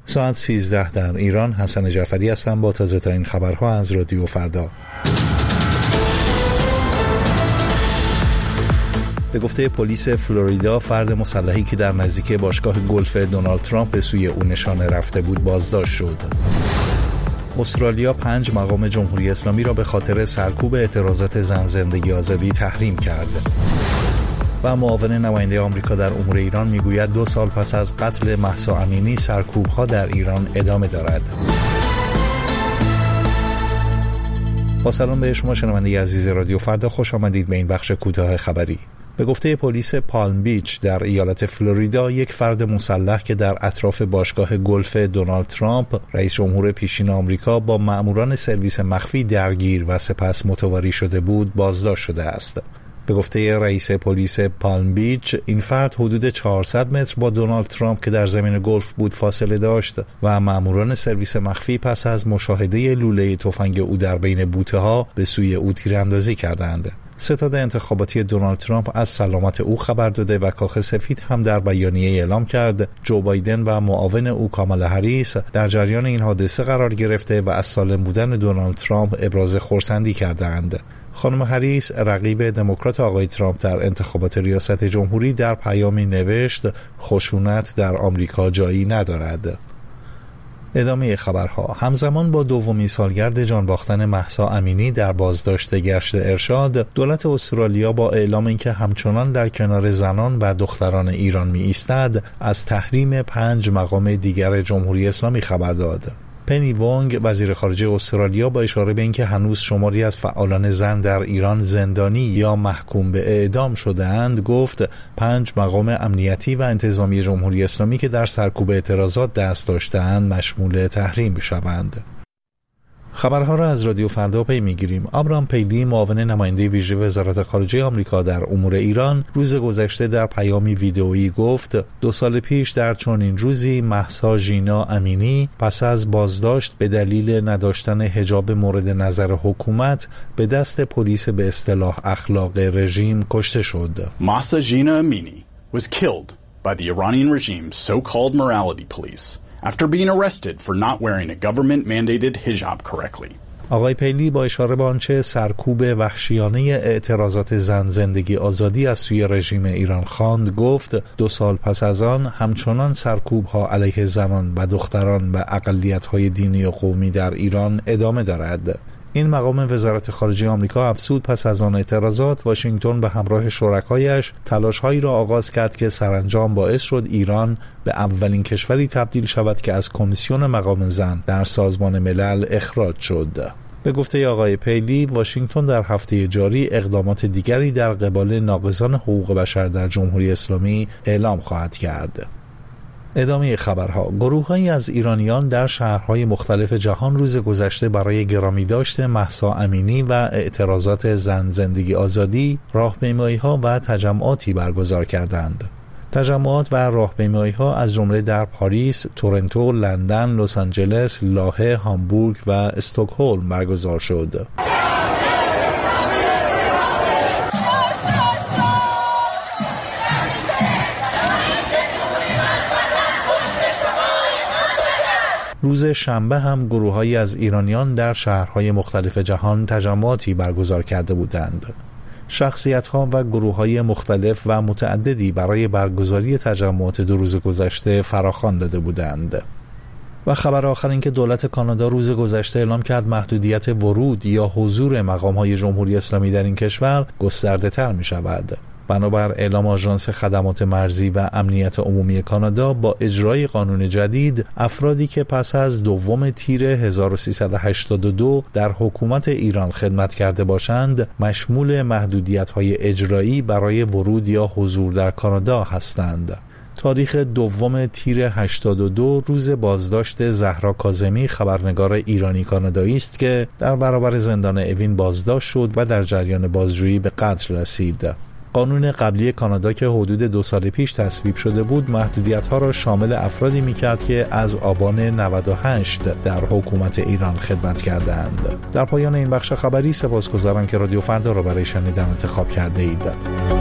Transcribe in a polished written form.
ساعت 13 در ایران. حسن جعفری هستم با تازه ترین خبرها از رادیو فردا. به گفته پلیس فلوریدا، فرد مسلحی که در نزدیکی باشگاه گلف دونالد ترامپ به سوی او نشانه رفته بود بازداشت شد. استرالیا 5 مقام جمهوری اسلامی را به خاطر سرکوب اعتراضات زن زندگی آزادی تحریم کرد. و معاون نماینده آمریکا در امور ایران میگوید 2 سال پس از قتل مهسا امینی سرکوب‌ها در ایران ادامه دارد. با سلام به شما شنونده عزیز رادیو فردا، خوش آمدید به این بخش کوتاه خبری. به گفته پلیس پالم بیچ در ایالت فلوریدا، یک فرد مسلح که در اطراف باشگاه گلف دونالد ترامپ رئیس جمهور پیشین آمریکا با ماموران سرویس مخفی درگیر و سپس متواری شده بود بازداشت شده است. به گفته رئیس پلیس پالم بیچ، این فرد حدود 400 متر با دونالد ترامپ که در زمین گلف بود فاصله داشت و ماموران سرویس مخفی پس از مشاهده لوله تفنگ او در بین بوته‌ها به سوی او تیراندازی کردند. ستاد انتخاباتی دونالد ترامپ از سلامت او خبر داده و کاخ سفید هم در بیانیه اعلام کرد جو بایدن و معاون او کامالا هریس در جریان این حادثه قرار گرفته و از سالم بودن دونالد ترامپ ابراز خرسندی کردند. خانم هریس، رقیب دموکرات آقای ترامپ در انتخابات ریاست جمهوری، در پیامی نوشت خشونت در آمریکا جایی ندارد. ادامه خبرها. همزمان با دومین سالگرد جان باختن مهسا امینی در بازداشت گشت ارشاد، دولت استرالیا با اعلام اینکه همچنان در کنار زنان و دختران ایران می ایستد، از تحریم 5 مقام دیگر جمهوری اسلامی خبر داد. پنی وونگ، وزیر خارجه استرالیا، با اشاره به اینکه هنوز شماری از فعالان زن در ایران زندانی یا محکوم به اعدام شده‌اند، گفت 5 مقام امنیتی و انتظامی جمهوری اسلامی که در سرکوب اعتراضات دست داشته‌اند مشمول تحریم شوند. خبرها را از رادیو فردا پی میگیریم. آبرام پیلی، معاون نماینده ویژه وزارت خارجه آمریکا در امور ایران، روز گذشته در پیامی ویدئویی گفت 2 سال پیش در چنین روزی مهسا ژینا امینی پس از بازداشت به دلیل نداشتن حجاب مورد نظر حکومت به دست پلیس به اصطلاح اخلاق رژیم کشته شد. Mahsa Jina Amini was killed by the Iranian regime's so-called morality police after being arrested for not wearing a government-mandated hijab correctly. آقای پیلی با اشاره به آنچه سرکوب وحشیانه اعتراضات زن زندگی آزادی از سوی رژیم ایران خواند، گفت 2 سال پس از آن همچنان سرکوب‌ها علیه زنان و دختران و اقلیت‌های دینی و قومی در ایران ادامه دارد. این مقام وزارت خارجه آمریکا افزود پس از آن اعتراضات، واشنگتن به همراه شرکایش تلاش‌هایی را آغاز کرد که سرانجام باعث شد ایران به اولین کشوری تبدیل شود که از کمیسیون مقام زن در سازمان ملل اخراج شد. به گفته آقای پیلی، واشنگتن در هفته جاری اقدامات دیگری در قبال ناقضان حقوق بشر در جمهوری اسلامی اعلام خواهد کرد. ادامه خبرها. گروه‌هایی از ایرانیان در شهرهای مختلف جهان روز گذشته برای گرامی داشت مهسا امینی و اعتراضات زن زندگی آزادی راهپیمایی‌ها و تجمعاتی برگزار کردند. تجمعات و راهپیمایی‌ها از جمله در پاریس، تورنتو، لندن، لس آنجلس، لاهه، هامبورگ و استکهلم برگزار شد. روز شنبه هم گروه‌هایی از ایرانیان در شهرهای مختلف جهان تجمعاتی برگزار کرده بودند. شخصیت‌ها و گروه‌های مختلف و متعددی برای برگزاری تجمعات 2 روز گذشته فراخوان داده بودند. و خبر آخر این که دولت کانادا روز گذشته اعلام کرد محدودیت ورود یا حضور مقام‌های جمهوری اسلامی در این کشور گسترده‌تر می‌شود. بنابر اعلام آژانس خدمات مرزی و امنیت عمومی کانادا، با اجرای قانون جدید، افرادی که پس از 2 تیر 1382 در حکومت ایران خدمت کرده باشند مشمول محدودیت‌های اجرایی برای ورود یا حضور در کانادا هستند. تاریخ 2 تیر 82 روز بازداشت زهرا کاظمی، خبرنگار ایرانی کانادایی است که در برابر زندان اوین بازداشت شد و در جریان بازجویی به قتل رسید. قانون قبلی کانادا که حدود 2 سال پیش تصویب شده بود، محدودیت‌ها را شامل افرادی می‌کرد که از آبان 98 در حکومت ایران خدمت کردند. در پایان این بخش خبری سپاسگزارم که رادیو فردا را برای شنیدن انتخاب کرده اید.